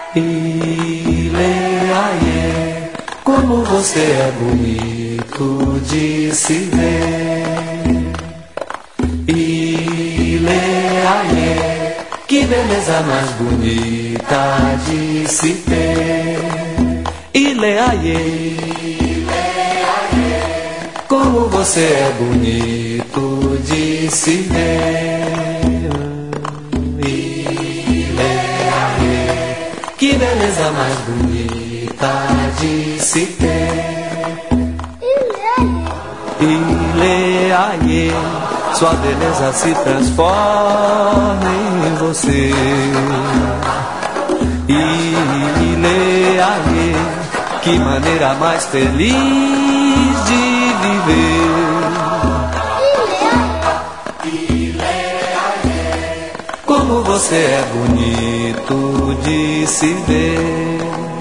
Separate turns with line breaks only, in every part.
Ileaie, como você é bonito de se ver. Ileaie, que beleza mais bonita de se ter. Ileaie, como você é bonito de se ver. Que beleza mais bonita de se ter. Ileaie, sua beleza se transforma em você. Ileaie, que maneira mais feliz de viver. Como você é bonito de se ver.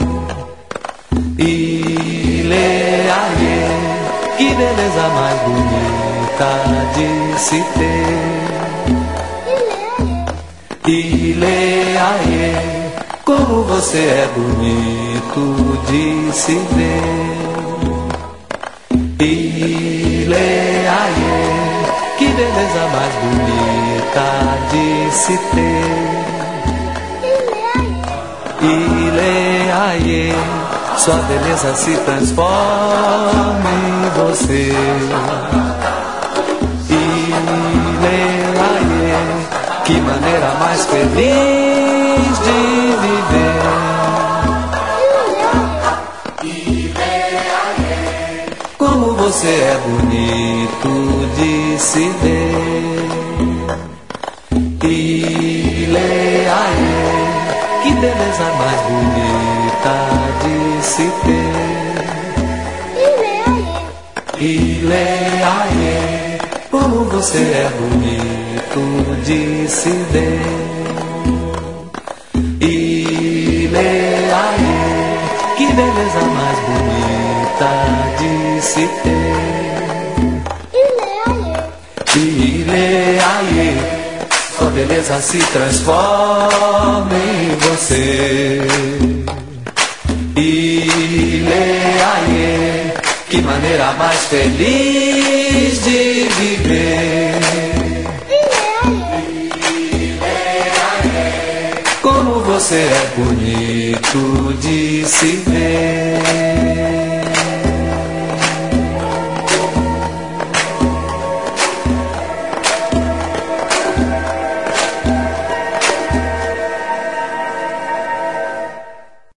Ileaie, que beleza mais bonita de se ter. Ileaie, como você é bonito de se ver. Ileaie, que beleza mais bonita de se ter. Ileaie, sua beleza se transforma em você. Ileaie, que maneira mais feliz de viver. Como você é bonito de se ver. Ileaie, que beleza mais bonita de se ter. Ileaie, como você é bonito de se ver. Ileaie, que beleza mais bonita de se ter. Ileaie, sua beleza se transforma em você. Ileaie, que maneira mais feliz de viver. Ileaie, como você é bonito de se ver.